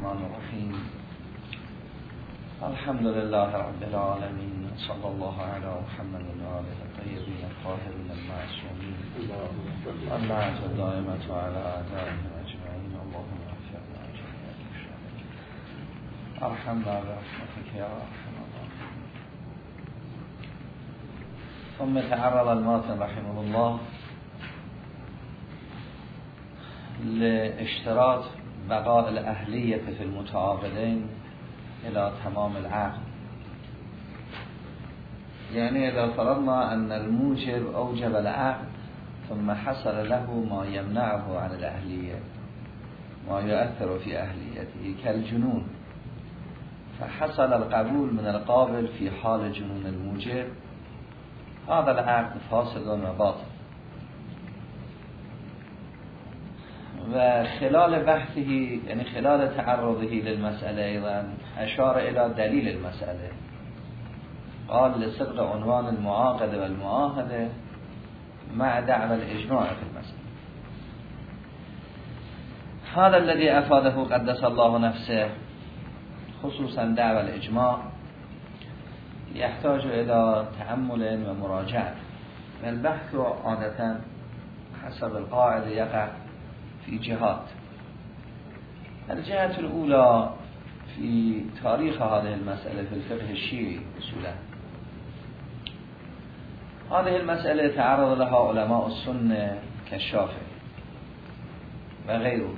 الرحمن الرحیم. الحمد لله رب العالمین، صلی الله علی محمد و آله الطیبین الطاهرین المعصومین و اللعنة الدائمة علی اعدائهم اجمعین. اللهم اغفر لنا ارحمنا برحمتك یا ارحم الراحمین. ثم تعرض الماتن رحمه الله لاشتراط بقاء الأهلية في المتعاقدين إلى تمام العقد. يعني إذا فرضنا أن الموجب أوجب العقد ثم حصل له ما يمنعه عن الأهلية، ما يؤثر في أهليته كالجنون، فحصل القبول من القابل في حال جنون الموجب، هذا العقد فاسد وباطل. و خلال بحثه يعني خلال تعرضه للمسألة أيضا أشار إلى دليل المسألة، قال لصدق عنوان المعاقد والمعاهدة مع دعوى الإجماع في المسألة. هذا الذي أفاده قدس الله نفسه، خصوصا دعوى الإجماع، يحتاج إلى تأمل ومراجعة. البحث عادة حسب القاعدة يقع في جهات. الجهة الأولى في تاريخ هذه المسألة في الفقه الشيعي أصولا. هذه المسألة تعرض لها علماء السنة كالشافعي وغيره،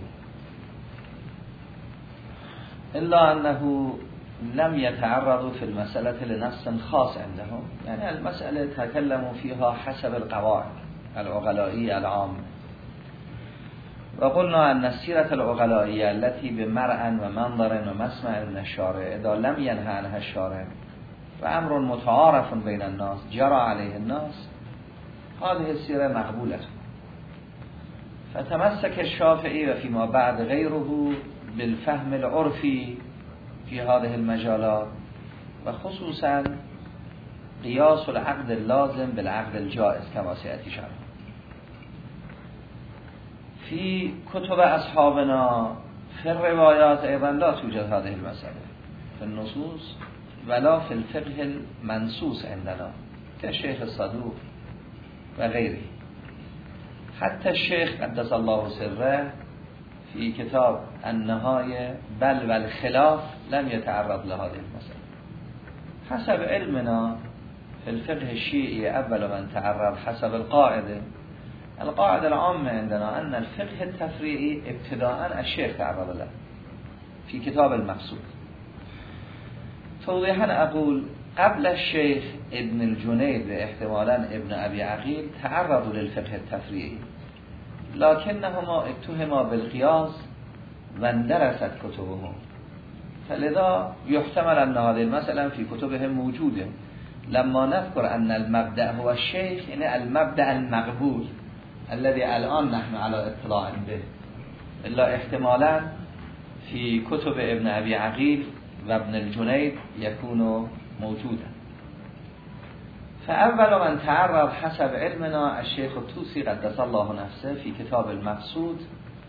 إلا أنه لم يتعرضوا في المسألة لنص خاص عندهم، يعني المسألة تكلموا فيها حسب القواعد العقلائية العامة. وقلنا أن السيرة العقلائية التي بمرء ومنظر ومسمع من الشارع إذا لم ينهى عنها الشارع وأمر متعارف بين الناس جرى عليه الناس، هذه السيرة مقبولة. فتمسك الشافعي وفيما بعد غيره بالفهم العرفي في هذه المجالات، وخصوصا قياس العقد اللازم بالعقد الجائز كما سيأتي شرحه. في كتب أصحابنا في الروايات أيضا لا توجد هذه المسألة في النصوص ولا في الفقه المنصوص عندنا كالشيخ الصدوق وغيره. حتى الشيخ قدس الله سره في كتاب النهاية بل والخلاف لم يتعرض لهذه المسألة. حسب علمنا في الفقه الشيعي أول من تعرض حسب القاعدة العامة عندنا أن الفقه التفريعي ابتداءً الشيخ تعرض له في كتاب المقصود. توضيحاً أقول قبل الشيخ ابن الجنيد واحتمالاً ابن أبي عقيل تعرضوا للفقه التفريعي، لكنهما اتهما بالقياس واندرست كتبهم، فلذا يحتمل أن هذه المسألة في كتبهم موجودة. لما نذكر أن المبدأ هو الشيخ، يعني المبدأ المقبول الذي الآن نحن على اطلاع به، إلا احتمالا في كتب ابن أبي عقيل وابن الجنيد يكون موجودا. فأول من تعرض حسب علمنا الشيخ الطوسي قدس الله نفسه في كتاب المقصود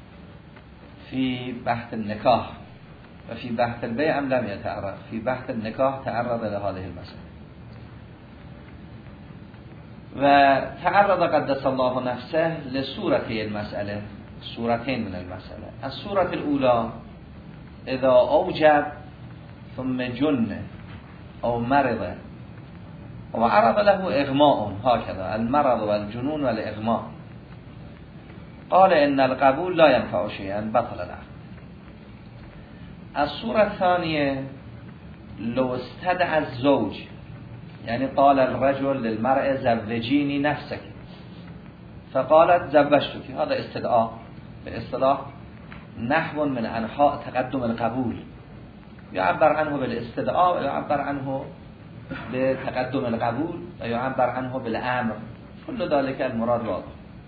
في بحث النكاح، وفي بحث البيع لم يتعرض، في بحث النكاح تعرض لهذه المسألة. وتعرض قدس الله نفسه لصورتي المسألة، صورتين من المسألة. الصورة الأولى إذا أوجب ثم جن أو مرض وعرض له إغماء، هكذا المرض والجنون والإغماء، قال إن القبول لا ينفع شيئا بطل العقد. الصورة الثانية لو استدعى الزوج، يعني قال الرجل للمرأة زوجيني نفسك، فقالت زوجتك، هذا استدعاء باصطلاح نحو من أنحاء تقدم القبول، يعبر عنه بالاستدعاء ويعبر عنه بتقدم القبول ويعبر عنه بالأمر، كل ذلك المراد واضح.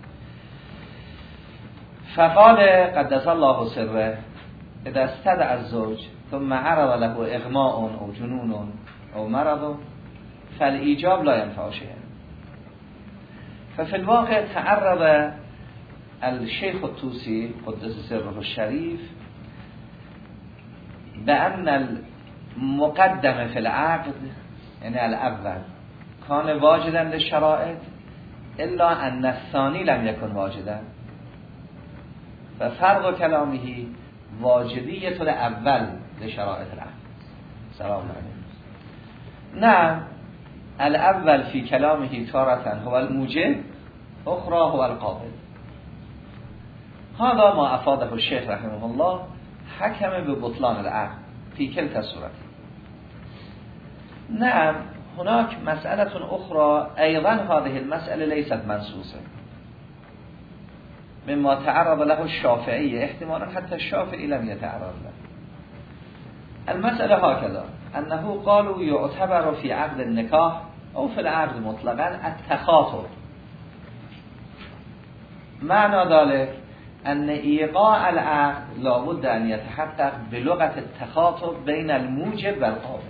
فقال قدس الله سره إذا استدعى الزوج ثم عرض له إغماء أو جنون أو مرض فالإيجاب لا ينفع شيئا. ففي الواقع تعرض الشيخ الطوسي قدس سره الشريف بأن المقدم في العقد یعنی الاول کان واجدا للشرائط الا ان الثانی لم یکن واجدا و فرق کلامه واجبیت الاول لشرائط العقد. سلام علیکم. نه الاول فی کلامه تارة هو الموجب اخرى هو القابل. هذا ما افاده الشیخ رحمه الله حکم به بطلان العقد فی کلتا الصورت. نعم هناك مسألة أخرى أيضا هذه المسألة ليست منصوصة مما تعرض له الشافعي احتمالا حتى الشافعي لم يتعرض له. المسألة هكذا أنه قالوا يعتبر في عقد النكاح أو في العقد مطلقا التخاطب. معنى ذلك أن إيقاع العقد لابد أن يتحقق بلغة التخاطب بين الموجب والقابل.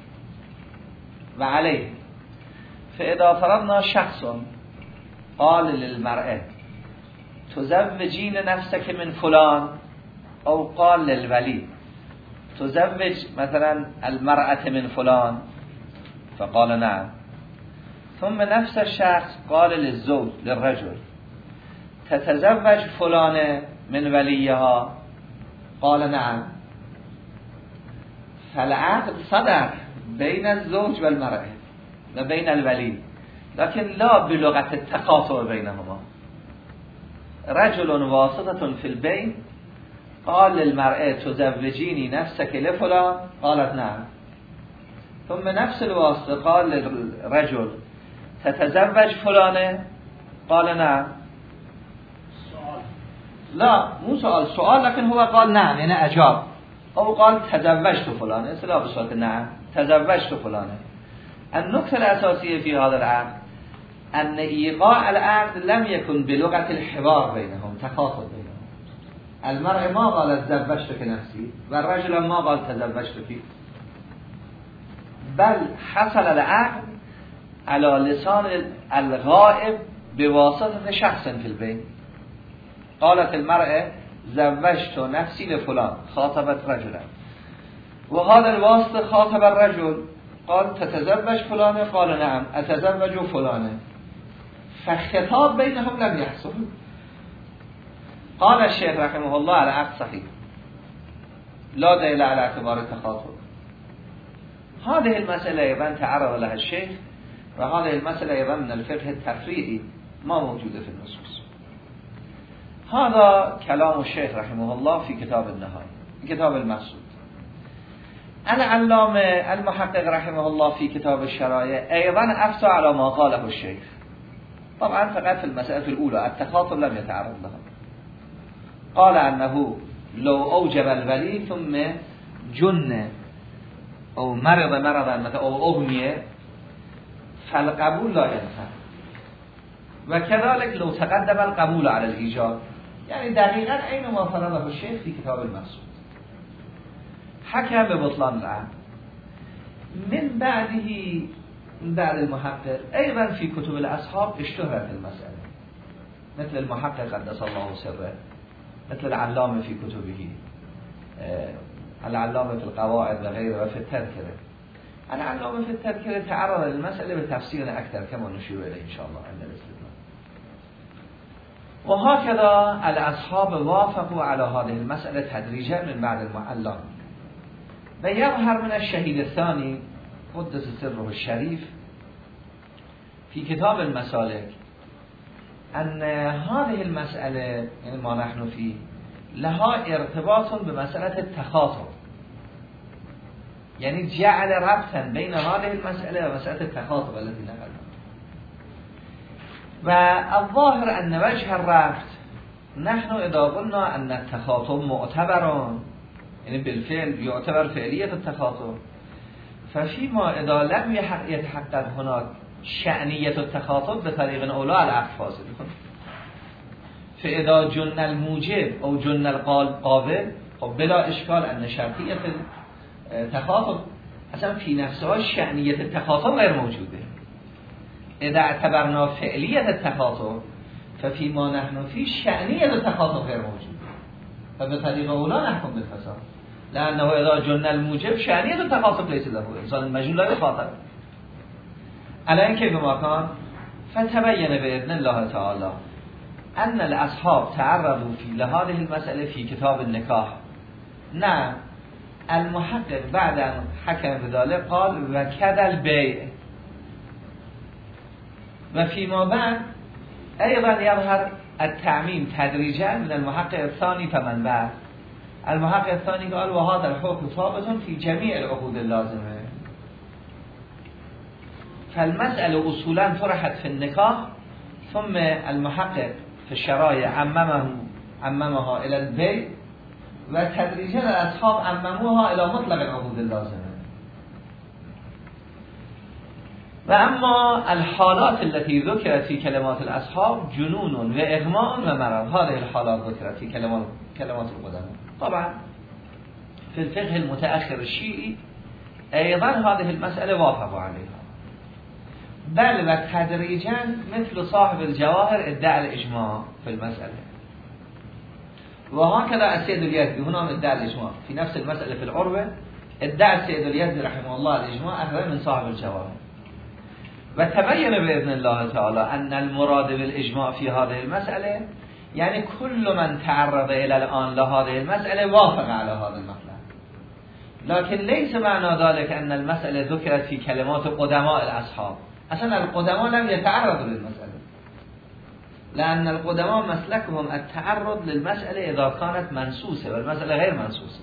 وعليه فإذا فرضنا شخص قال للمرأة تزوجين نفسك من فلان، أو قال للولي تزوج مثلا المرأة من فلان فقال نعم، ثم نفس الشخص قال للزوج للرجل تتزوج فلان من وليها قال نعم، فالعقد صدر بين الزوج والمرأة وبين الولي لكن لا بلغة التخاطب بينهما. رجل واسطة في البين قال للمرأة تزوجيني نفسك لفلان قالت نعم، ثم نفس الواسطة قال للرجل تتزوج فلانة قال نعم. لا مو سؤال لكن هو قال نعم يعني أجاب، أو قال تزوجت فلانة اصطلاح بصورة نعم تزوجت فلانة. النقطة الأساسية في هذا العقد أن إيقاع العقد لم يكن بلغة الحوار بينهم تخاطب بينهم. المرأة ما قالت زوجتك نفسي والرجل ما قال تزوجتك، بل حصل العقد على لسان الغائب بواسطة شخص في البين. قالت المرأة زوجت نفسي لفلان خاطبت رجلا، وهذا الواسطة خاطب الرجل قال تتزوج فلانة قال نعم أتزوج فلانة، فالخطاب بينهم لم يحصل. قال الشيخ رحمه الله العقد صحيح لا دليل على اعتبار التخاطب. هذه المسألة أيضا تعرض لها الشيخ، وهذه المسألة أيضا من الفقه التفريعي ما موجودة في النصوص. هذا كلام الشيخ رحمه الله في كتاب النهاية كتاب المقصود. العلامة المحقق رحمه الله في كتاب الشرائع أيضا أفتى على ما قاله الشيخ، طبعا فقط في المسألة الأولى التخاطب لم يتعرض لها. قال أنه لو أوجب الولي ثم جن أو مرضا مثلا أو أغمي فالقبول لا ينفع، وكذلك لو تقدم القبول على الإيجاب، يعني دقيقا عین ما فرضه الشيخ في كتاب المقصود. حكم ببطلان العقد من بعده من بعد المحقق أيضا في كتب الأصحاب اشتهرت المسألة، مثل المحقق قدس الله سره، مثل العلامة في كتبه العلامة في القواعد وغيره وفي التذكرة. العلامة في التذكرة تعرض للمسألة بتفسير أكثر كما نشير إليه إن شاء الله عند الاستدلال. وهكذا الأصحاب وافقوا على هذه المسألة تدريجا من بعد المعلم. ويظهر من الشهيد الثاني قدس سره الشريف في كتاب المسالك أن هذه المسألة يعني ما نحن فيه لها ارتباط بمسألة التخاطب، يعني جعل ربطا بين هذه المسألة ومسألة التخاطب التي نقلنا. والظاهر أن وجه الربط نحن إذا قلنا أن التخاطب معتبر يعني بالفعل يعتبر فعلية التخاطب، ففيما إذا لم يتحقق هناك شأنية التخاطب بطريق أولى العقد فاسد يكون. فإذا جن الموجب أو جن القابل خب بلا إشكال أن شرطية التخاطب اصلا في نفسها شأنية التخاطب غير موجوده. إذا اعتبرنا فعلية التخاطب ففيما نحن في شأنية التخاطب غير موجوده، فبطريق أولى نحكم بالفساد. لأنه اذا جن الموجب شأنية التخاصم ليس له، انسان المجنون لا يخاطب. الان كيف ما كان فتبين بإذن الله تعالى أن الأصحاب تعرضوا في لهذه المسألة في كتاب النكاح. نعم المحقق بعد أن حكم بذلك قال وكذا البيع، وفيما بعد أيضا يظهر التعميم تدريجا من المحقق الثاني فمن بعد. المحقق الثاني قال وهذا الحكم ثابت في جميع العقود اللازمة. فالمسألة أصولا طرحت في النكاح، ثم المحقق في الشرائع عممها إلى البيع، وتدريجا الأصحاب عمموها إلى مطلق العقود اللازمة. وأما الحالات التي ذكرت في كلمات الأصحاب جنون وإغماء ومرض، هذه الحالات ذكرت في كلمات القدماء. طبعا في الفقه المتأخر الشيعي أيضا هذه المسألة وافقوا عليها، بل وتدريجا مثل صاحب الجواهر ادعى الإجماع في المسألة، وهكذا السيد اليزدي هنا ادعى الإجماع في نفس المسألة في العروة. ادعى السيد اليزدي رحمه الله الإجماع أخذ من صاحب الجواهر. وتبين بإذن الله تعالى أن المراد بالإجماع في هذه المسألة يعني كل من تعرض إلى الآن لهذه المسألة وافق على هذا المطلب، لكن ليس معنى ذلك أن المسألة ذكرت في كلمات قدماء الأصحاب. أصلا القدماء لم يتعرضوا للمسألة، لأن القدماء مسلكهم التعرض للمسألة إذا كانت منسوسة والمسألة غير منسوسة.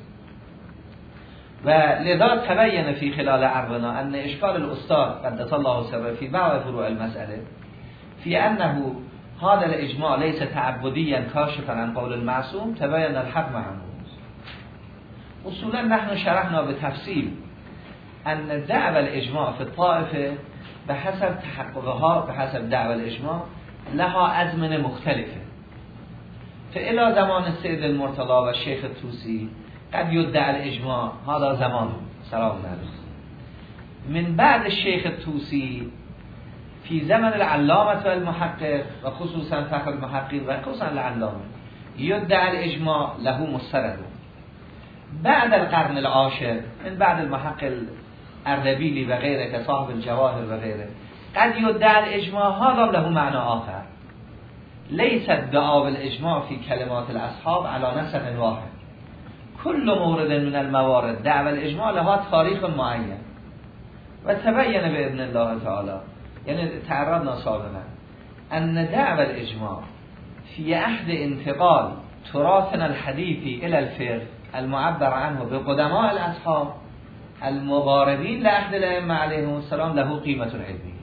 ولذا تبين في خلال عرضنا أن إشكال الأستاذ قدس الله سره في بعض فروع المسألة في أنه هذا الإجماع ليس تعبديا كاشفا عن قول المعصوم، تبين الحق معه. أصولا نحن شرحنا بتفصيل أن دعوى الإجماع في الطائفة بحسب تحققها بحسب دعوى الإجماع لها أزمنة مختلفة. فإلى زمان السيد المرتضى والشيخ الطوسي قد يدعى الإجماع، هذا زمان سلام عليكم. من بعد الشيخ الطوسي في زمن العلامة والمحقق وخصوصا فخر المحققين وخصوصا العلامة يدعى الإجماع له مستند. بعد القرن العاشر من بعد المحقق اردبیلی و غیره كصاحب الجواهر و غیره قد يدعى الإجماع، هذا له معنى آخر. ليس الدعاء بالإجماع في كلمات الأصحاب على نسق واحد، كل مورد من الموارد دعوى الإجماع لها تاريخ معين. وتبين بإذن الله تعالى يعني تعرضنا سابقا أن دعوى الإجماع في أحد انتقال تراثنا الحديثي إلى الفقه المعبر عنه بقدماء الأصحاب المغاربين لأحد الأئمة عليهم السلام له قيمة علمية.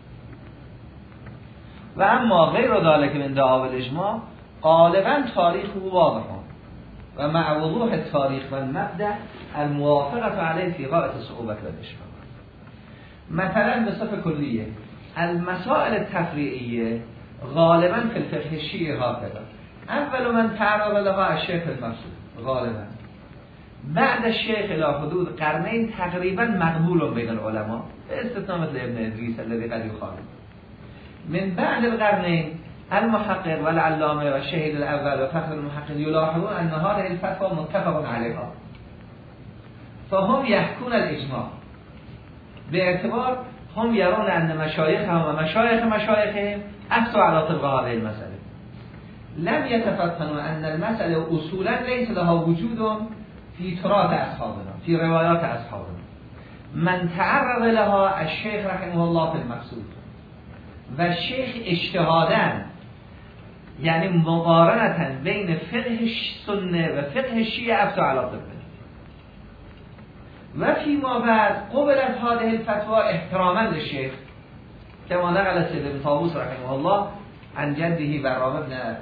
و اما غیر ذلك من دعاء الإجماع غالبا تاريخه واضح و مع وضوح التاريخ والمبدأ الموافقة عليه في غاية صعوبة الإجماع. مثلا بصفة كلية المسائل التفريعية غالبا في الفقه الشيعي هكذا اول من تعرض لها الشيخ المقصود غالبا، بعد الشيخ الى حدود قرنين تقریبا مقبول بین العلماء باستثناء مثل ابن ادریس الذي قد يخالف. من بعد القرنين المحقق والعلامه والشهيد الاول وفخر المحقق يلاحظون ان هذه الفتوى متفق عليها، فهم يحكون الاجماع باعتبار هم يرون ان مشایخهم و مشایخهم افتوا على طبق هذه المسألة. لم يتفطنوا ان المسألة اصولا ليس لها وجود في تراث اصحابنا في روايات اصحابنا. من تعرض لها الشيخ رحمه الله في المقصود و الشيخ اجتهادا يعني مقارنة بين فقه السنة و فقه الشیعه افتوا على طبقه. و فيما بعد قبلت هذه الفتوى احتراما للشيخ كما نقل السيد ابن طاووس رحمه الله عن جده برام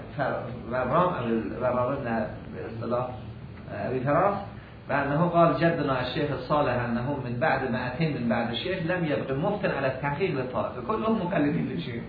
ابن باصطلاح ابي فراس بأنه قال جدنا الشيخ الصالح أنه من بعد 200 من بعد الشيخ لم يبقى مفتن على التحقيق للطائفة كلهم مقلدين للشيخ.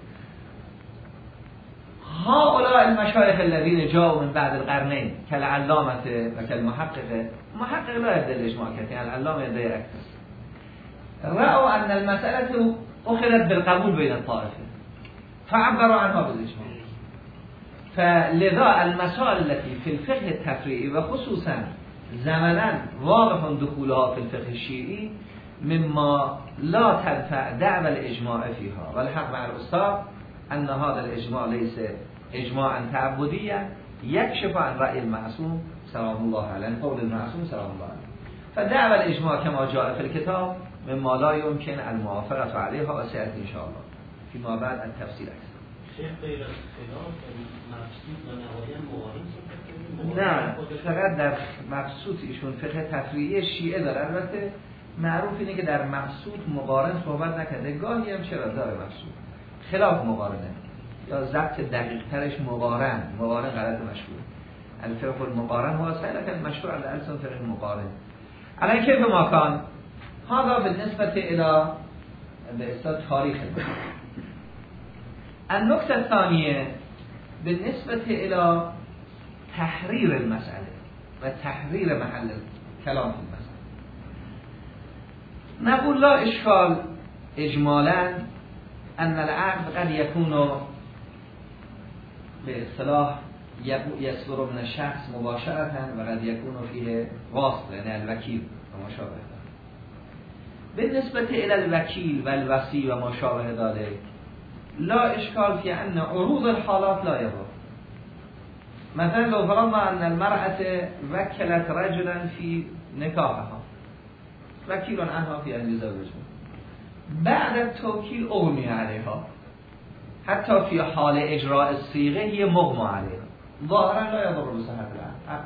هؤلاء المشايخ الذين جاءوا من بعد القرنين كالعلامة وكالمحقق لا يبدأ الإجماع كثيرا، العلامة يبدأ أكثر، رأوا أن المسألة أخذت بالقبول بين الطائفة فعبروا عنها بالإجماع. فلذا المسائل التي في الفقه التفريعي وخصوصا زمنا واقع دخولها فی الفقه الشیعی مما لا تنفع دعوى الاجماع فيها والحق مع الاستاذ ان هذا الاجماع ليس اجماعا تعبديا يكشف عن رأي المعصوم سلام الله عليه قول المعصوم سلام الله عليه فدعوى الاجماع كما جاء في الكتاب مما لا يمكن الموافقة عليها وسيأتي ان شاء الله فيما بعد التفصيل اكثر. شيخ غیر از خلاف مقصود و نهایت مقارن نه فقط در مقصود ایشون فقه تفریعی شیعه داره. البته معروف اینه که در مقصود مقارن صحبت نکرده، گاهی هم چرا داره مقصود خلاف مقارنه یا ضبط دقیق ترش مقارن غلط مشهور الفقه المقارن هو سهل كان مشهور على ألسن فقه المقارن. الان كيف ما كان هذا بالنسبة إلى تاريخ النقطة الثانية بالنسبة إلى تحرير المسألة وتحرير محل الكلام في المسألة. نقول لا إشكال إجمالا أن العقد قد يكون باصطلاح يصدر من الشخص مباشرة وقد يكون فيه واسطة يعني الوكيل وما شابه ذلك. بالنسبة إلى الوكيل والوصي وما شابه ذلك لا إشكال في أن عروض الحالات لا يضر. مثلا لو فرضنا أن المرأة وكلت رجلا في نكاحها وكيل عنها في أن يزوجها، بعد التوكيل أغمي عليها حتى في حال إجراء الصيغة هي مغمى عليها ظاهرا لا يضر بصحة العقد.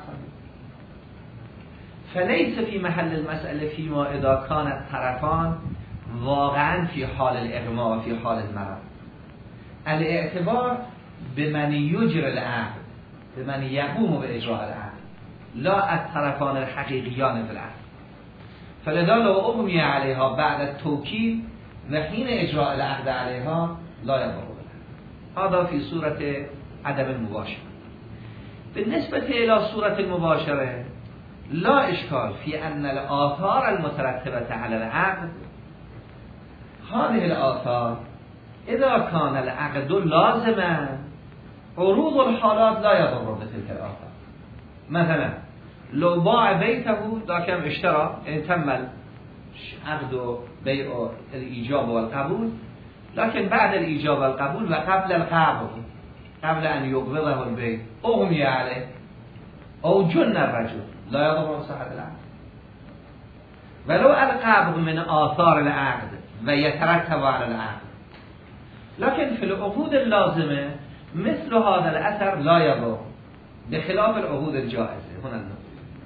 فليس في محل المسألة فيما إذا كان الطرفان واقعا في حال الإغماء وفي حال المرض. الاعتبار بمن يجري العقد بمن يقوم بإجراء العقد لا الطرفان الحقيقيان في العقد. فلذا لو أغمي عليها بعد التوكيل وحين إجراء العقد عليها لا يضر. هذا في صورة عدم المباشرة. بالنسبة إلى صورة المباشرة لا إشكال في أن الآثار المترتبة على العقد هذه الآثار إذا كان العقد لازما عروض الحالات لا يضر بتلك الآثار. مثلا لو باع بيته لكن اشترى تم عقد بيع الإيجاب والقبول، لكن بعد الإيجاب والقبول وقبل القبض قبل أن يقبضه البيع أغمي عليه أو جن الرجل لا يضر صحة العقد. ولو القبض من آثار العقد ويترتب على العقد، لكن في العقود اللازمة مثل هذا الأثر لا يضر بخلاف العقود الجائزة. هنا النقطة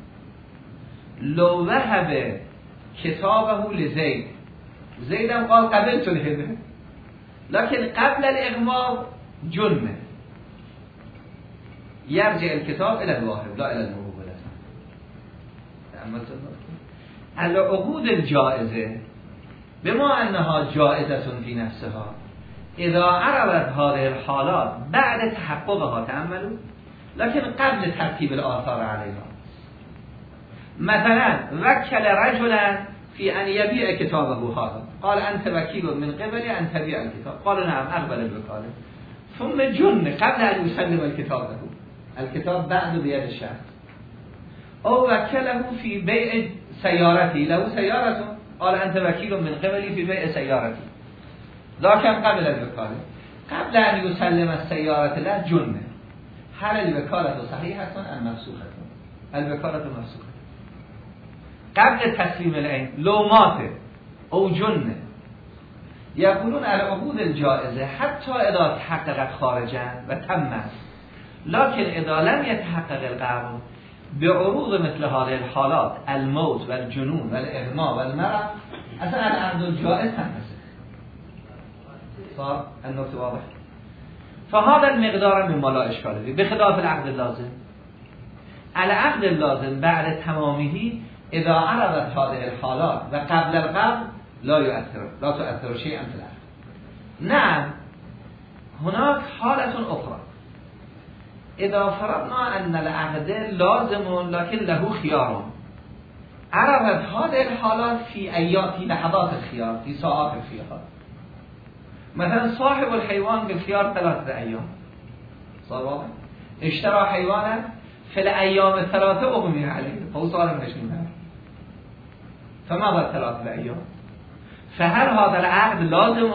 لو وهب كتابه لزيد زيدا قال قبلت الهبة لكن قبل الإغماء جنة يرجع الكتاب إلى الواهب لا إلى الموهوب. العقود الجائزة بما أنها جائزة في نفسها إذا عرضت هذه الحالات بعد تحققها تأملوا لكن قبل ترتيب الآثار عليها. مثلا وكل رجلا في أن يبيع كتابه هذا قال أنت وكيل من قبلي أن تبيع الكتاب قال نعم أقبل الوكالة ثم جن قبل أن يسلم الكتاب له الكتاب بعد بيد الشخص أو وكله في بيع سيارتي له سيارته قال أنت وكيل من قبلي في بيع سيارتي لكن قبل الوكالة قبل أن يسلم السيارة له جن. هل الوكالة صحيحة أم مفسوخة؟ الوكالة مفسوخة قبل تسليم العين لو مات أو جن. يقولون العقود الجائزة حتى إذا تحققت خارجا وتمت لكن إذا لم يتحقق القبض بعروض مثل هذه الحالات الموت والجنون والإغماء والمرض أصلا العقد الجائز تنفسخ. صار النقطة واضح. فهذا المقدار مما لا إشكال فيه بخلاف العقد اللازم. العقد اللازم بعد تمامه إذا عرضت هذه الحالات وقبل القبض لا تؤثر شيئا في العقد. نعم هناك حالة أخرى إذا فرضنا أن العقد لازم لكن له خيار عرضت هذه الحالات في لحظات الخيار في ساعات الخيار. مثلا صاحب الحيوان بالخيار 3 أيام صار واضح اشترى حيوانا فی الایام ثلاثه اغمی علیه فهو صار مجنونا فما بعد ثلاثه ایام فهل هذا العقد لازم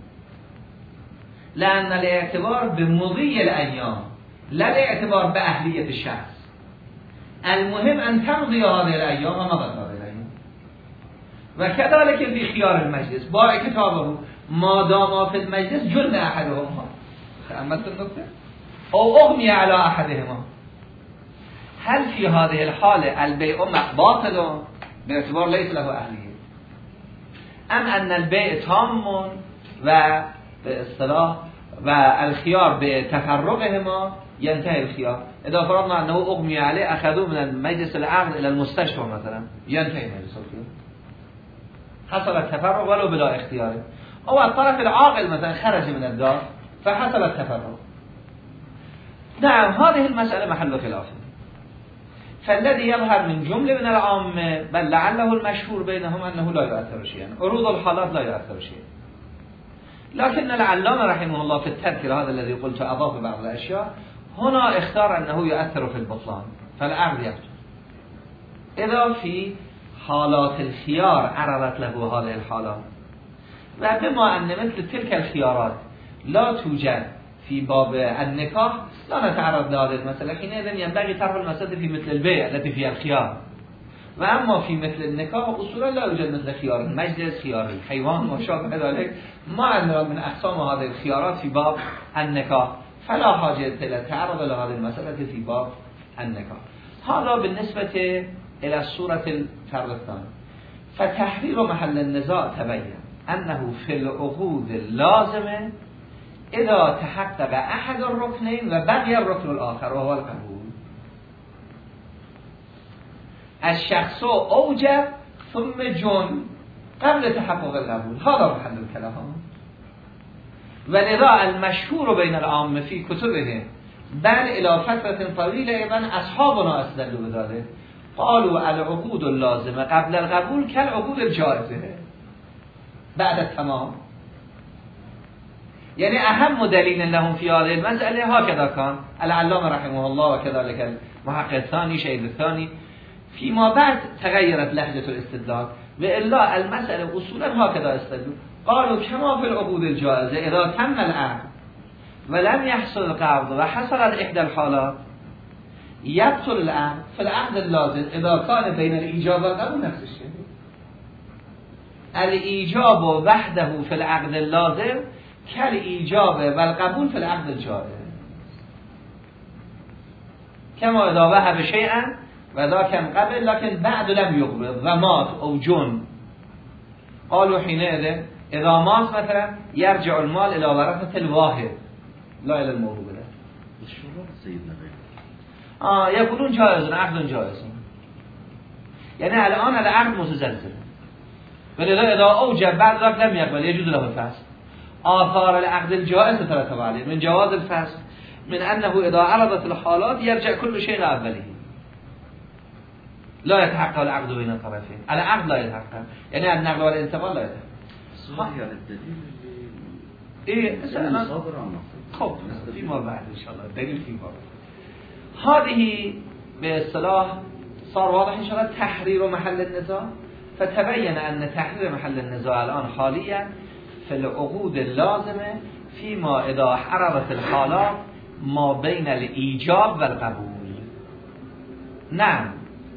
لأن الاعتبار بمضي الأيام لا الاعتبار بأهلية الشخص المهم أن تمضي هذه الأيام ومضت هذه الأيام وكذلك في خيار المجلس باع كتابه ما دام في المجلس جن أحدهما تأملت النقطة أو أغمي على أحدهما هل في هذه الحالة البيع باطل باعتبار ليس له أهلية ام ان البيع تام و به اصطلاح و الخيار بتفرقهما ينتهي الخيار اذا فرضنا انه اغمي عليه اخذوه من مجلس العقد الى المستشفى مثلا ينتهي مجلس الخيار حصل التفرق ولو بلا اختياره او الطرف العاقل مثلا خرج من الدار فحصل التفرق. نعم هذه المسألة محل خلاف فالذي يظهر من جملة من العامة بل لعله المشهور بينهم أنه لا يؤثر شيئا عروض الحالات لا يؤثر شيئا لكن العلامة رحمه الله في التذكر هذا الذي قلت أضاف بعض الأشياء هنا اختار أنه يؤثر في البطلان فالعقد يبطل إذا في حالات الخيار عرضت له هذه الحالات وبما أن مثل تلك الخيارات لا توجد في باب النكاح لا نتعرض لهذه المسألة حينئذ ينبغي طرح المسألة في مثل البيع التي فيها الخيار وأما في مثل النكاح أصولا لا يوجد مثل خيار المجلس خيار الحيوان وشابه ذلك ما عندنا من أقسام هذه الخيارات في باب النكاح فلا حاجة إلى التعرض لهذه المسألة في باب النكاح. هذا بالنسبة إلى الصورة الفرد الثاني. فتحرير محل النزاع تبين أنه في العقود اللازمة إذا تحقق أحد الركنين وبقي الركن الآخر وهو القبول الشخص أوجب ثم جن قبل تحقق القبول هذا محل الكلام. ولذا المشهور بين العامة في كتبهم بل إلى فترة طويلة أيضا أصحابنا استدلوا بذلك قالوا العقود اللازمة قبل القبول كالعقود الجائزة بعد التمام يعني أهم دليل لهم في هذه المسألة هكذا كان العلامة رحمه الله وكذلك المحقق الثاني شهيد الثاني فيما بعد تغيرت لهجة الاستدلال وإلا المسألة أصولا هكذا استدلوا قالوا كما في العقود الجائزة إذا تم العقد ولم يحصل القبض وحصلت إحدى الحالات يبطل العقد في العقد اللازم إذا كان بين الإيجاب والقبول نفس الشيء الإيجاب وحده في العقد اللازم كالإيجاب والقبول في العقد الجائز كما إذا وهب شيئا وذاك قبل لكن بعد لم يقبض ومات أو جن قالوا حينئذ إذا مات مثلا يرجع المال إلى ورثة الواهب لا إلى الموهوب له. الشروط سيدنا يقولون جائز عقد جائز يعني الآن العقد متزلزل ولذا إذا أوجب بعد ذلك لم يقبل يجوز له الفسخ. آثار العقد الجائز تترتب عليه من جواز الفسخ من أنه إذا عرضت الحالات يرجع كل شيء لأوله لا يتحقق العقد بين الطرفين العقد لا يتحقق يعني النقل والانتقال لا يتحقق. صحيح الدليل إيه صادر عنه خب فيما بعد إن شاء الله الدليل فيما بعد. هذه باصطلاح صار واضح إن شاء الله تحرير محل النزاع. فتبين أن تحرير محل النزاع الآن حاليا في العقود اللازمة فيما إذا عرضت الحالات ما بين الإيجاب والقبول. نعم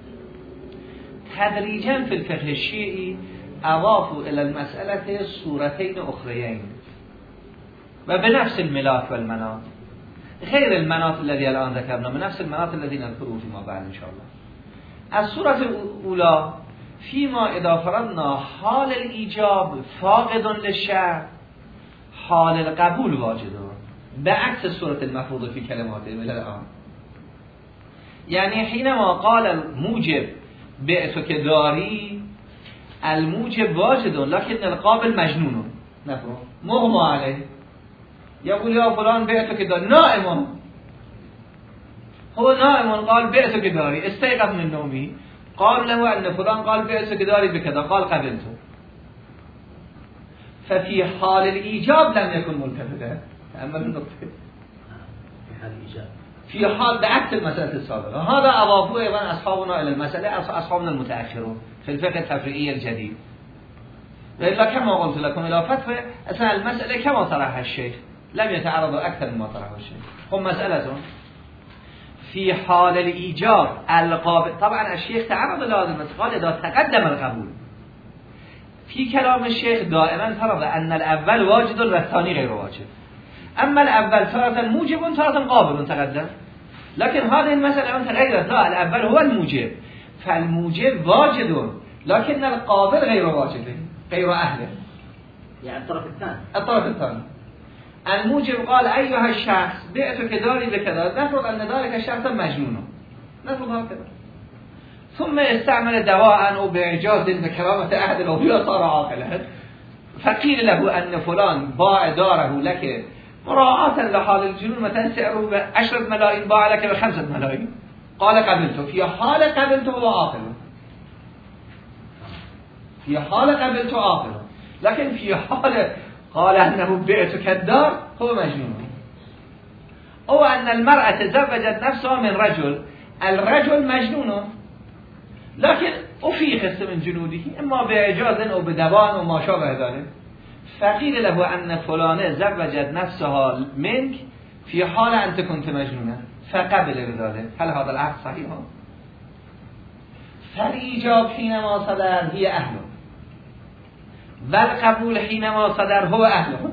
تدريجا في الفقه الشيعي أضافوا إلى المسألة صورتين أخريين وبنفس الملاك والمناط غير المناط الذي الآن ذكرنا بنفس المناط الذي نذكره فيما بعد إن شاء الله. الصورة الأولى فيما إذا فرضنا حال الإيجاب فاقد للشرط حال القبول واجد بعكس الصورة المفروضة في كلماتهم إلى الآن. يعني حينما قال الموجب بعتك داري الموجب واجد لكن القابل مجنون نفهم مغمى عليه يقول يا فلان بعتك داري نائم هو نائم قال بعتك داري استيقظ من نومه قال له أن فلان قال بعتك داري بكذا قال قبلته ففي حال الإيجاب لم يكن ملتفتا. أما النقطة في حال الإيجاب في حال بعكس المسألة السابقة. هذا أضافوه أيضا أصحابنا إلى المسألة، أصحابنا المتأخرون في الفقه التفريعي الجديد. وإلا كما قلت لكم إلى فترة أثناء المسألة كما طرحها الشيخ لم يتعرض أكثر مما طرحه الشيخ. هم مسألة في حال الإيجاب القابل. طبعا الشيخ تعرض لهذا المسألة إذا تقدم القبول. في كلام الشيخ دائما فرض أن الأول واجد والثاني غير واجد. أما الأول تارة موجب وتارة قابل تقدم، لكن هذه المسألة من تغيرت. لا، الأول هو الموجب، فالموجب واجد لكن القابل غير واجد غير أهله. يعني الطرف الثاني الموجب قال أيها الشخص بعتك داري بكذا، نفرض أن ذلك الشخص مجنون، نفرض هكذا، ثم استعمل دواء أو بإعجاز بكرامة أحد الأولياء صار عاقلا، فقيل له أن فلان باع داره لك مراعاة لحال الجنون مثلا سعره ب10 ملايين، باع لك ب5 ملايين، قال قبلته. في حال قبلته هو عاقل، في حال قبلته عاقل، لكن في حال قال أنه بعتك الدار هو مجنون. أو أن المرأة تزوجت نفسها من رجل، الرجل مجنون لكن أفيق من جنوده إما بإعجاز أو بدواء وما شابه ذلك، فقيل له أن فلانة زوجت نفسها منك في حال أنت كنت مجنونا فقبل بذلك. هل هذا العقد صحيح؟ فالإيجاب حينما صدر هي أهله، والقبول حينما صدر هو أهله.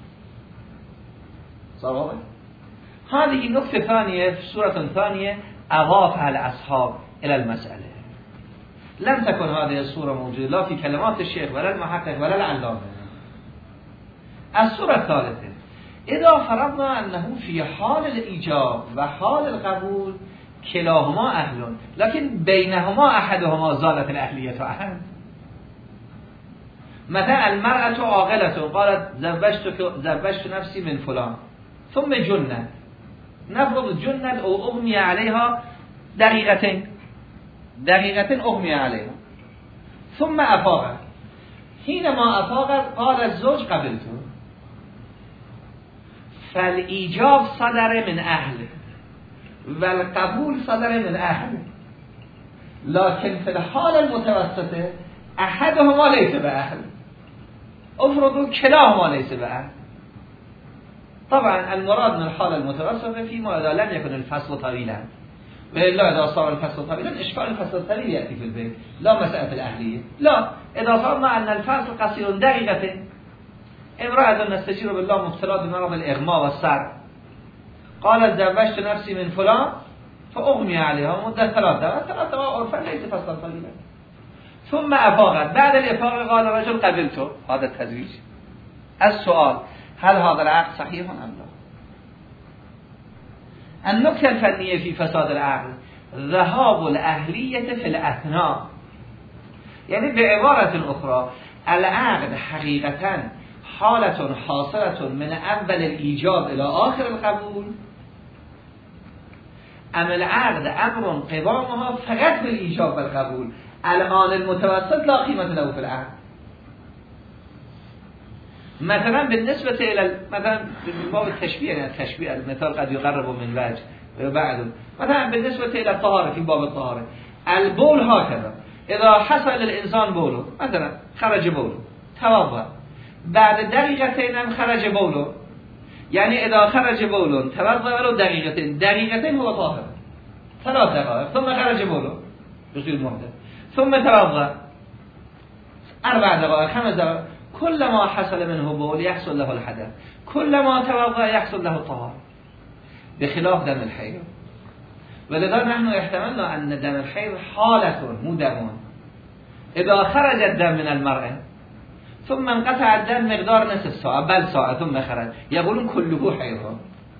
صواب. هذه نقطة ثانية في سورة ثانية أضافها الأصحاب إلى المسألة. لم تكن هذه الصورة موجودة لا في كلمات الشيخ ولا المحقق ولا العلامة. الصورة الثالثة إذا فرضنا أنه في حال الإيجاب وحال القبول كلاهما أهل، لكن بينهما أحدهما زالت الأهلية عنه. مثلا المرأة عاقلة قالت زوجت نفسي من فلان ثم جنة، نفرض جنة أو أغمي عليها دقيقتين أغمي عليها ثم أفاقت. حينما أفاقت قال الزوج قبلته، فالإيجاب صدر من أهله والقبول صدر من أهله، لكن في الحال المتوسطة أحدهما ليس بأهل، افرضوا كلاهما ليس بأهل. طبعا المراد من الحالة المتوسطة فيما إذا لم يكن الفصل طويلا، وإلا إذا صار الفصل طويلا إشكال الفصل الطويل يأتي في البيت، لا مسألة الأهلية. لا، إذا صارنا أن الفصل قصير دقيقة، امرأة نستجير بالله مبتلى بمرض الإغماء والسعر، قالت زوجت نفسي من فلان فأغمي عليها مدة 3 دقائق عرفا ليس فصلا طويلا، ثم أفاقت. بعد الإفاقة قال الرجل قبلته، هذا التزويج. السؤال هل هذا العقد صحيح أم لا؟ النكتة الفنية في فساد العقد ذهاب الأهلية في الأثناء، يعني بعبارة أخرى العقد حقيقة حالة حاصلة من أول الإيجاب إلى آخر القبول، أما العقد أمر قوامها فقط بالإيجاب والقبول. الآن المتوسط لا قيمة له في العقد. مثلا بالنسبة إلى مثلا باب التشبيه، يعني التشبيه المثال قد يقرب من وجه وبعده. مثلا بالنسبة إلى الطهارة في باب الطهارة، البول هكذا إذا حصل للإنسان بوله، مثلا خرج بوله توضأ، بعد دقيقتين هم خرج بوله، يعني إذا خرج بوله توضأ له دقيقتين هو طاهر، 3 دقائق ثم خرج بوله بغسل محدث، ثم توضأ 4 دقائق 5 دقائق، كلما حصل منه بول يحصل له الحدث، كلما توضأ يحصل له الطهارة، بخلاف دم الحيض. ولذا نحن احتملنا أن دم الحيض حالة مو دم. إذا خرج الدم من المرأة ثم انقطع الدم مقدار نصف ساعة بل ساعة ثم خرج، يقولون كله حيض،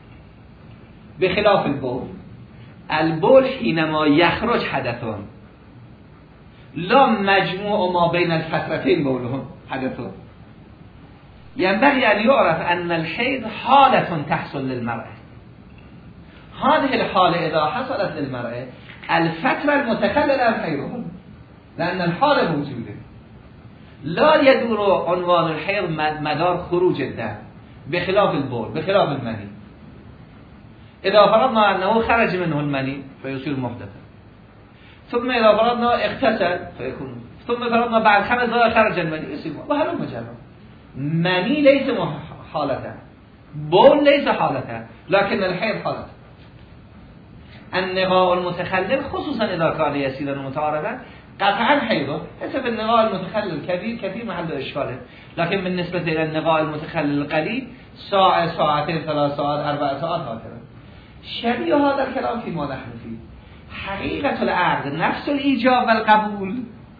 بخلاف البول. البول حينما يخرج حدثون، لا مجموع ما بين الفترتين بولهم حدثون. ينبغي أن يعرف أن الحيض حالة تحصل للمرأة، هذه الحالة إذا حصلت للمرأة الفترة المتخللة الحيض، لأن الحالة موجودة، لا يدور عنوان الحيض مدار خروج الدم، بخلاف البول بخلاف المني. اذا فرضنا انه خرج منه المني فيصير محدثا، ثم اذا فرضنا اغتسل فيكون، ثم فرضنا بعد 5 دقائق خرج المني يصير وهلم مجرد. مني ليس حالته، بول ليس حالته، لكن الحيض حالته. النقاء المتخلل خصوصا اذا كان يسيرا متعارضا قطعا حيضه، حسب النقاء المتخلل كثير محل اشكاله، لكن بالنسبه الى النقاء المتخلل القليل ساعه، ساعتين، 3 ساعات، 4 ساعات هكذا. شبيه هذا الكلام فيما نحن فيه. حقيقة العقد نفس الإيجاب والقبول،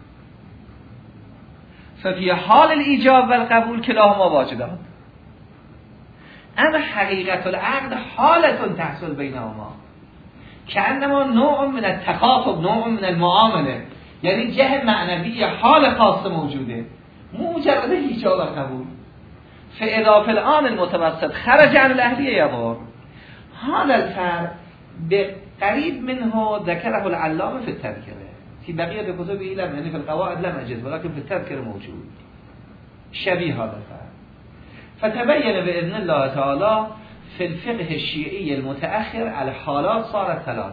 ففي حال الإيجاب والقبول كلاهما واجدان، أما حقيقة العقد حالة تحصل بينهما كأنما نوع من التخاطب، نوع من المعاملة، يعني جهة معنوية، حال خاصة موجودة، مو مجرد إيجاب والقبول. فإذا في الآن المتوسط خرج عن الأهلية يضر. هذا الفرق بقريب منه ذكره العلامة في التذكرة، في بقية كتبه لم، يعني في القواعد لم أجد، ولكن في التذكرة موجود شبيه هذا الفرق. فتبين بإذن الله تعالى في الفقه الشيعي المتأخر الحالات صارت 3: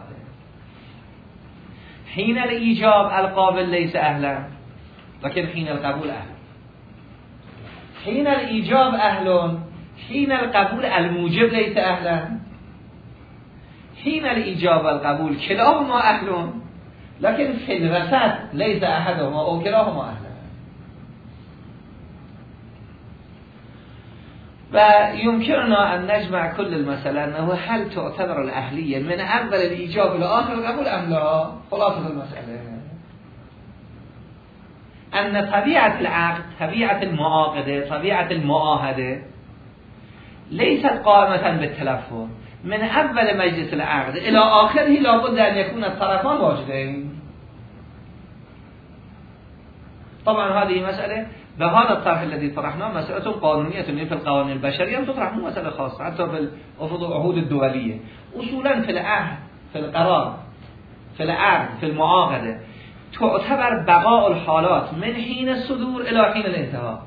حين الإيجاب القابل ليس أهلا، لكن حين القبول أهل. حين الإيجاب أهل، حين القبول الموجب ليس أهلا. حين الإيجاب والقبول كلاهما أهل، لكن في الوسط ليس أحدهما أو كلاهما أهل. ويمكننا أن نجمع كل المسألة أنه هل تعتبر الأهلية من أول الإيجاب إلى آخر القبول أم لا؟ خلاصة المسألة أن طبيعة العقد، طبيعة المعاقدة، طبيعة المعاهدة ليست قائمة بالتلفظ. من أول مجلس العقد إلى آخره لابد أن يكون الطرفان واجدين. طبعا هذه مسألة بهذا الطرح الذي طرحناه مسألة قانونية في القوانين البشرية، تطرح مو مسألة خاصة حتى في العهود الدولية. أصولا في العهد، في القرار، في العقد، في المعاقدة تعتبر بقاء الحالات من حين الصدور إلى حين الانتهاء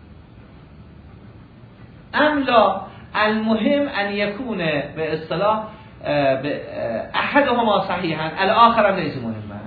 أم لا؟ المهم أن يكون باصطلاح أحدهما صحيحا الآخر ليس مهما.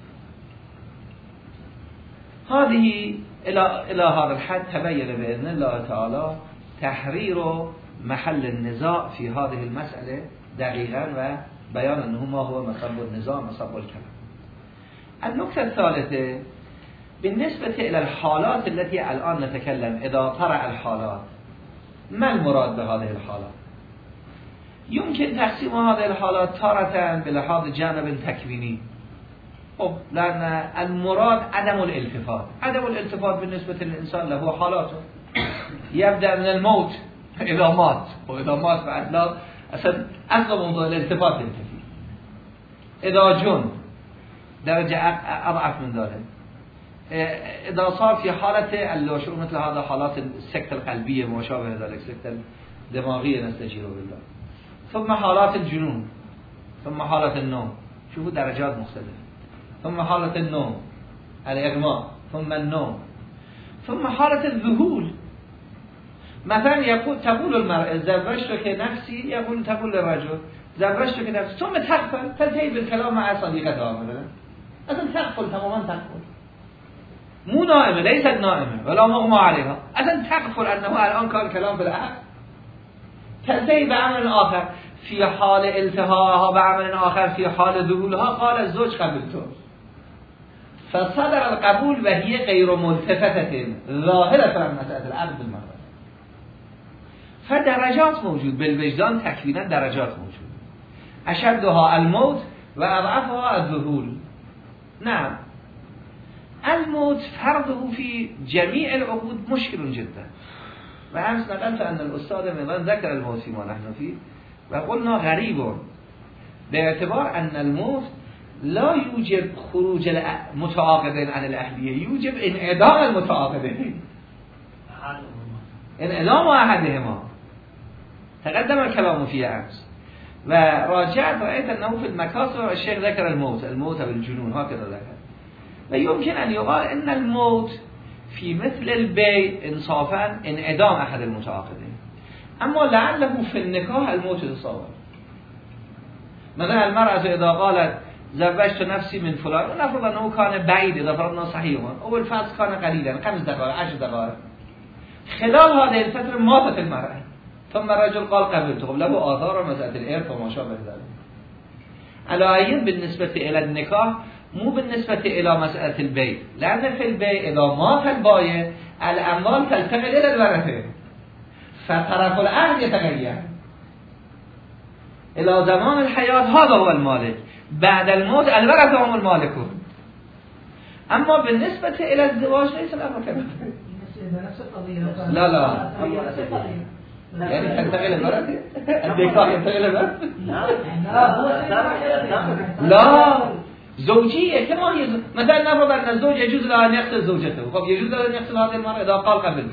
هذه إلى هذا الحد تبين بإذن الله تعالى تحرير محل النزاع في هذه المسألة دقيقا وبيان أنه ما هو مصب النزاع، مصب الكلام. النقطة الثالثة بالنسبة إلى الحالات التي الآن نتكلم، إذا طرأ الحالات ما المراد بهذه الحالات؟ يمكن تقسيم هذه الحالات تارة بلحاظ جانب تكويني، لأن المراد عدم الالتفات. عدم الالتفات بالنسبة للإنسان له حالاته، يبدأ من الموت إذا مات، وإذا مات بعد لا أصل موضوع الالتفات ينتفي. إذا جن درجة أضعف من ذلك. إذا صار في حالة اللوشو مثل هذا حالات السكتة القلبية وما شابه ذلك، السكتة الدماغية نستجير بالله، ثم حالات الجنون، ثم حالة النوم، شوفوا درجات مختلفة، ثم حالة النوم الإغماء، ثم النوم، ثم حالة الذهول. مثلا يقول تقول المرأة زوجتك نفسي، يقول تقول للرجل زوجتك نفسي، ثم تغفل تنتهي بالكلام مع صديقتها مثلا، أصلا تغفل تماما، تغفل مو نائمة، ليست نائمة ولا مغمى عليها، أصلا تغفل أنه الآن كان الكلام بالعقل، تنتهي بعمل آخر. في حال التهاها بعمل آخر، في حال ذهولها قال الزوج قبلته، فصدر القبول وهي غير ملتفتة ظاهرة عن مسألة العقد بالمرة. فدرجات موجود بالوجدان، تكوينا درجات موجود، أشدها الموت وأضعفها الذهول. نعم الموت فرضه في جميع العقود مشكل جدا، وأمس نقلت أن الأستاذ ميضان ذكر الموت فيما نحن فيه، وقلنا غريب باعتبار أن الموت لا يوجب خروج المتعاقدين عن الأهلية، يوجب انعدام المتعاقدين، انعدام أحدهما. تقدم الكلام فيه أمس، وراجعت رأيت أنه في المكاسب الشيخ ذكر الموت بالجنون هكذا ذكر. ويمكن أن يقال أن الموت في مثل البيع إنصافا انعدام أحد المتعاقدين، أما لعله في النكاح الموت يتصور، مثلا المرأة اذا قالت زوجت نفسي من فلان نفرض انه كان بعيد اذا فرضنا صحيح اول فصل كان قليلا 5 دقائق 10 دقائق خلال هذه الفترة ماتت المرأة ثم الرجل قال قبلت خب له آثار مسألة الإرث وما شابه ذلك. علائم بالنسبة إلى النكاح مو بالنسبة إلى مسألة البيع، لأن في البيع إذا مات البائع الأموال تلتقل إلى الورثة فطرف العقد يتغير إلى زمان الحياة هذا هو المالك، بعد الموت الورثة هم المالكون. أما بالنسبة إلى الزواج ليس الأمر كذلك. لا يعني تنتقل الورثة؟ النكاح ينتقل الورثة؟ لا زوجية كما هي. مثلا نفرض أن الزوج يجوز له أن يقتل زوجته، طب يجوز له أن يقتل هذه المرأة إذا قال قبلت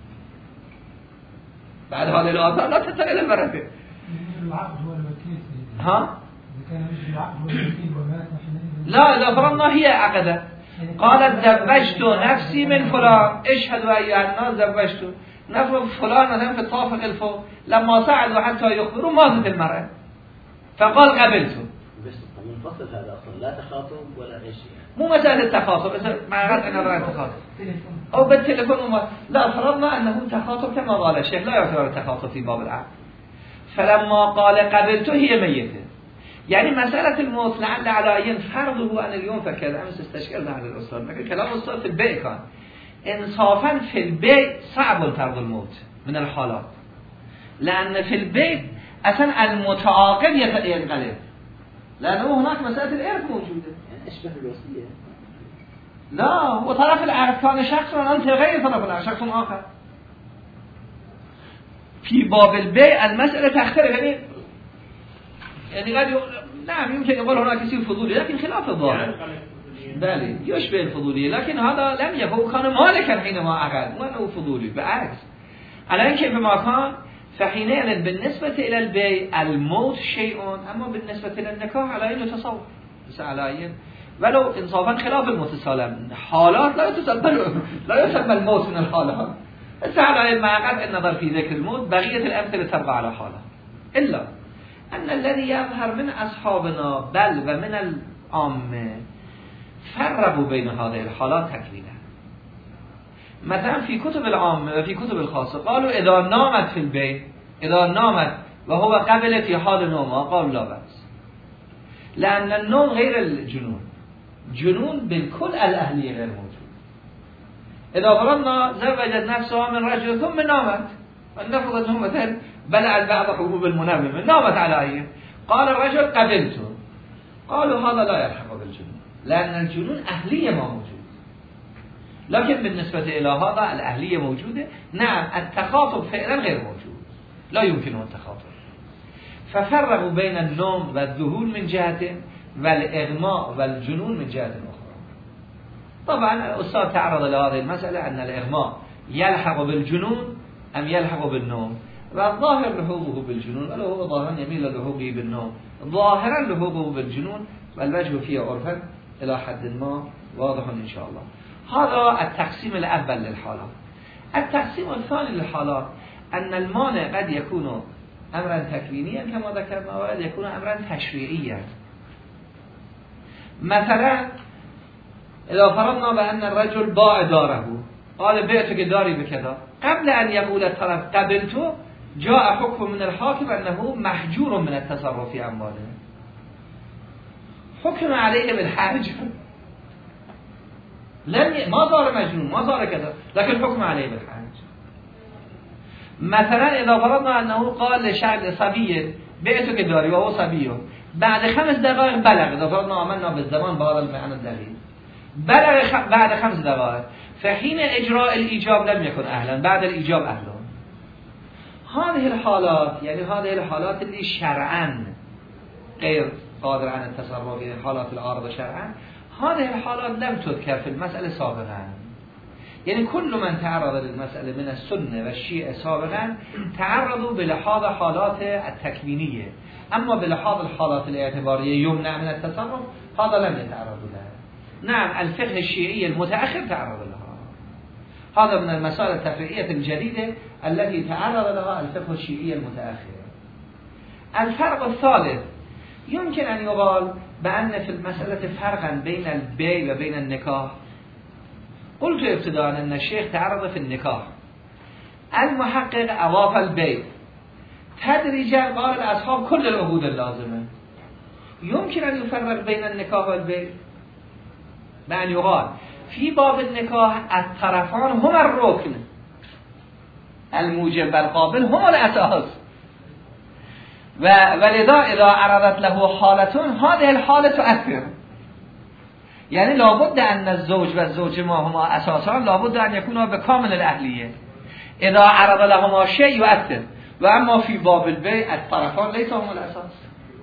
بعد هذه الآثار لا تنتقل الورثة. العقد هو الوكيل. ها؟ إذا كان مثل العقد هو الوكيل ومات لا إذا فرضنا هي عقدة قالت زوجت نفسي من فلان اشهدوا أيها الناس زوجت، نفرض فلان مثلا في الطابق الفوق لما صعدوا حتى يخبروا ماتت المرأة فقال قبلت. بس منفصل هذا اصلا لا تخاطب ولا اي شيء، مو مسألة تخاطب مع غير أن رأي تخاطب أو بالتليفون لا فرضنا أنه تخاطب كما قال الشيخ لا يعتبر تخاطب في باب العقد. فلما قال قبلت هي ميتة، يعني مسألة الموت لعل على فرضه أن اليوم فكذا أمس استشكال هذا الأستاذ لكن كلام الأستاذ في البيع كان انصافا في البيع صعب فرض الموت من الحالات، لأن في البيع أصلا المتعاقد ينقلب لأنه هناك مسألة الإرث موجودة. اشبه الوصية. لا هو طرف العقد كان شخص وأنت غير طرف العقد شخص آخر. في باب البيع المسألة تختلف، يعني قد نعم يمكن يقول هناك يصير فضولي لكن خلاف الظاهر. بله يشبه الفضولية، لكن هذا لم يكن كان مالكا حينما عقد وأنه فضولي بالعكس. على كيف ما كان فحينئذ بالنسبة إلى البيع الموت شيء، أما بالنسبة إلى النكاح على أنه تصور بس على ولو إنصافا خلاف الموت السالم حالات لا يسمى الموت من الحالات. بس على مع قطع النظر في ذكر الموت بقية الأمثلة تبقى على حالها، إلا أن الذي يظهر من أصحابنا بل ومن العامة فرقوا بين هذه الحالات تكوينا. مثلا في كتب العامة وفي كتب الخاصة قالوا إذا نامت في البيت، إذا نامت وهو قبل في حال نومها قالوا لا بأس، لأن النوم غير الجنون، جنون بالكل الأهلية غير موجود. إذا فرضنا زوجت نفسها من رجل ثم نامت، ولنفرض أنه مثلا بلع بعض حبوب المنوم نامت عليه، قال الرجل قبلته، قالوا هذا لا يلحق بالجنون لأن الجنون أهلية ما موجود، لكن بالنسبة إلى هذا الأهلية موجودة. نعم التخاطب فعلا غير موجود لا يمكنه التخاطب. ففرقوا بين النوم والذهول من جهة والإغماء والجنون من جهة أخرى. طبعا الأستاذ تعرض لهذه المسألة أن الإغماء يلحق بالجنون أم يلحق بالنوم، والظاهر لحوقه بالجنون ولو هو ظاهرا يميل لحوقه بالنوم، ظاهرا لحوقه بالجنون والوجه فيه عرفا إلى حد ما واضح إن شاء الله. هذا التقسيم الأول للحالات. التقسيم الثاني للحالات أن المانع قد يكون أمرا تكوينيا كما ذكرنا وقد يكون أمرا تشريعيا. مثلا إذا فرضنا بأن الرجل باع داره قال بعتك داري بكذا، قبل أن يقول الطرف قبلته جاء حكم من الحاكم أنه محجور من التصرف في أمواله، حكم عليه بالحرج، ما صار مجنون ما صار كذا لكن حكم عليه بالحرج. مثلا إذا فرضنا أنه قال لشعب صبي بعتك داري وهو صبي، بعد 5 دقائق بلغ، إذا فرضنا عملنا بالزمان بهذا المعنى الدقيق، بلغ بعد 5 دقائق، فحين إجراء الإيجاب لم يكن أهلا، بعد الإيجاب أهلا. هذه الحالات يعني هذه الحالات اللي شرعا غير قادر عن التصرف، يعني حالات العارضة شرعا، هذه الحالات لم تذكر في المسألة سابقا. يعني كل من تعرض للمسألة من السنة والشيعة سابقا تعرضوا بلحاظ حالات التكوينية، أما بلحاظ الحالات الاعتبارية يمنع من التصرف هذا لم يتعرضوا لها. نعم الفقه الشيعي المتأخر تعرض لها، هذا من المسائل التفريعية الجديدة التي تعرض لها الفقه الشيعي المتأخر. الفرق الثالث يمكن أن يقال بأن في المسألة فرقا بين البيع وبين النكاح. قلت ابتداء أن الشيخ تعرض في النكاح، المحقق أضاف البيع، تدريجا قال الأصحاب كل العقود اللازمة. يمكن أن يفرق بين النكاح والبيع بأن يقال في باب النكاح الطرفان هم الركن الموجب والقابل هم الأساس، ولذا إذا عرضت له حالة هذه الحالة تؤثر، يعني لابد أن الزوج والزوج ما هما أساسا لابد أن يكونوا بكامل الأهلية. إذا عرض لهما شيء يؤثر، وأما في باب البيع الطرفان ليس هم الأساس.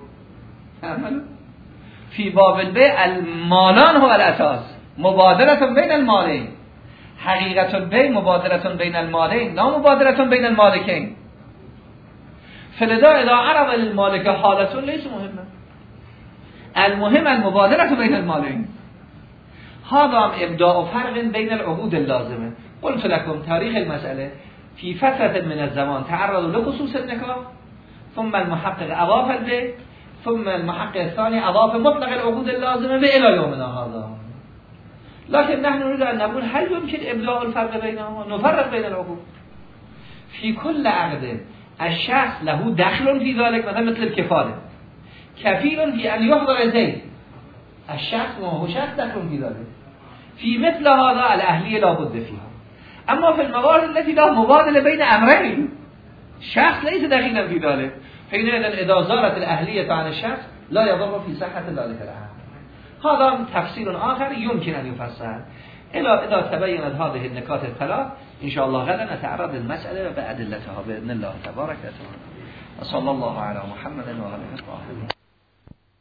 في باب البيع المالان هو الأساس، مبادرة بين المالين، حقيقة البيع مبادرة بين المالين لا مبادرة بين المالكين. فلذا إذا عرض للمالك حالة ليس مهمة، المهم المبادرة بين المالين. هذا إبداء فرق بين العقود اللازمة. قلت لكم تاريخ المسألة في فترة من الزمان تعرضوا لخصوص النكاح، ثم المحقق أضاف البيع، ثم المحقق الثاني أضاف مطلق العقود اللازمة إلى يومنا هذا. لكن نحن نريد أن نقول هل يمكن إبداء الفرق بينهما؟ نفرق بين العقود. في كل عقد الشخص له دخل في ذلك، مثل الكفالة، كفيل في أن يحضر زيد، الشخص ما هو شخص دخل في ذلك. في مثل هذا الأهلية لا بد فيها. أما في الموارد التي لا مبادلة بين أمرين، شخص ليس دخيلا في ذلك، حينئذ إذا زالت الأهلية عن الشخص لا يضر في صحة ذلك العقد. هذا تفسير آخر يمكن أن يفسر. إذا تبينت هذه النكات الثلاث إن شاء الله غدا نتعرض المسألة بأدلتها بإذن الله تبارك وتعالى. وصلى الله على محمد وعلى آله وصحبه.